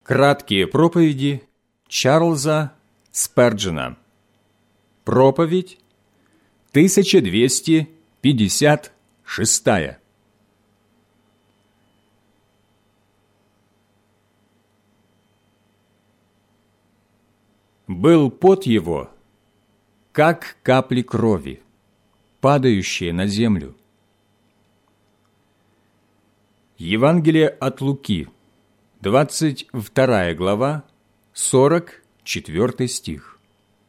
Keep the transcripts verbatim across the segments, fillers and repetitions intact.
Краткие проповеди Чарльза Сперджена. Проповедь тысяча двести пятьдесят шестая. Был пот его, как капли крови, падающие на землю. Евангелие от Луки, двадцать вторая глава, сорок четвёртый стих.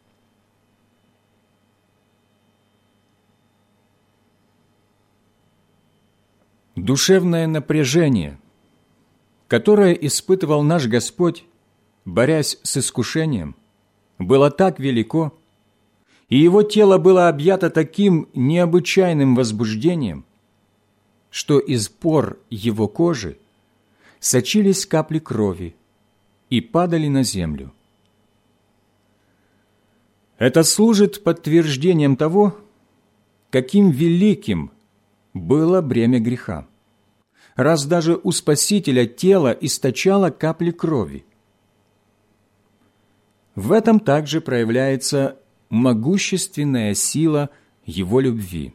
Душевное напряжение, которое испытывал наш Господь, борясь с искушением, было так велико, и Его тело было объято таким необычайным возбуждением, что из пор Его кожи сочились капли крови и падали на землю. Это служит подтверждением того, каким великим было бремя греха, раз даже у Спасителя тело источало капли крови. В этом также проявляется могущественная сила Его любви.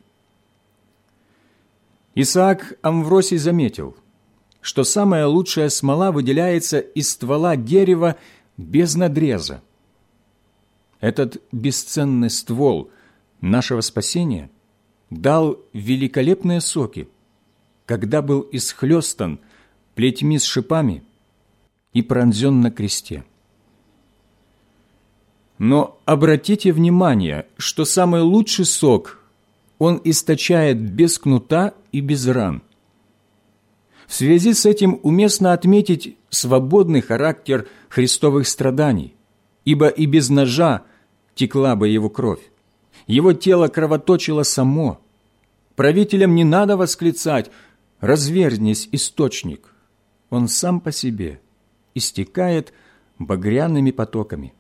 Исаак Амвросий заметил, что самая лучшая смола выделяется из ствола дерева без надреза. Этот бесценный ствол нашего спасения дал великолепные соки, когда был исхлестан плетьми с шипами и пронзен на кресте. Но обратите внимание, что самый лучший сок он источает без кнута и без ран. В связи с этим уместно отметить свободный характер христовых страданий, ибо и без ножа текла бы его кровь. Его тело кровоточило само. Правителям не надо восклицать: «Разверзнись, источник». Он сам по себе истекает багряными потоками.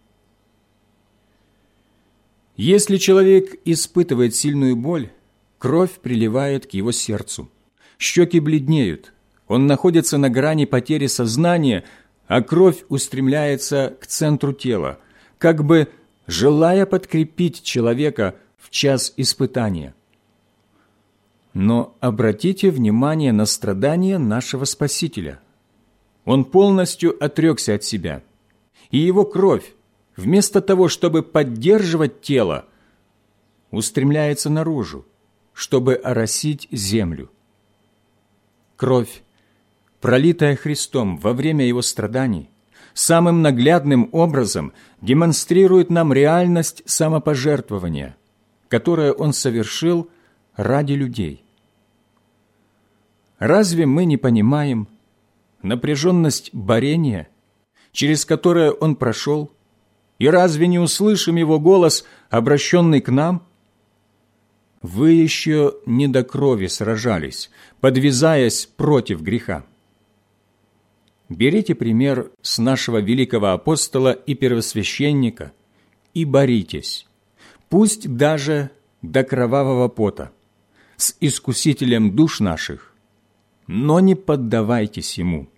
Если человек испытывает сильную боль, кровь приливает к его сердцу, щеки бледнеют, он находится на грани потери сознания, а кровь устремляется к центру тела, как бы желая подкрепить человека в час испытания. Но обратите внимание на страдания нашего Спасителя. Он полностью отрекся от себя, и его кровь, вместо того, чтобы поддерживать тело, устремляется наружу, чтобы оросить землю. Кровь, пролитая Христом во время Его страданий, самым наглядным образом демонстрирует нам реальность самопожертвования, которое Он совершил ради людей. Разве мы не понимаем напряженность борения, через которое Он прошел, и разве не услышим Его голос, обращенный к нам? Вы еще не до крови сражались, подвязаясь против греха. Берите пример с нашего великого апостола и первосвященника и боритесь, пусть даже до кровавого пота, с искусителем душ наших, но не поддавайтесь ему.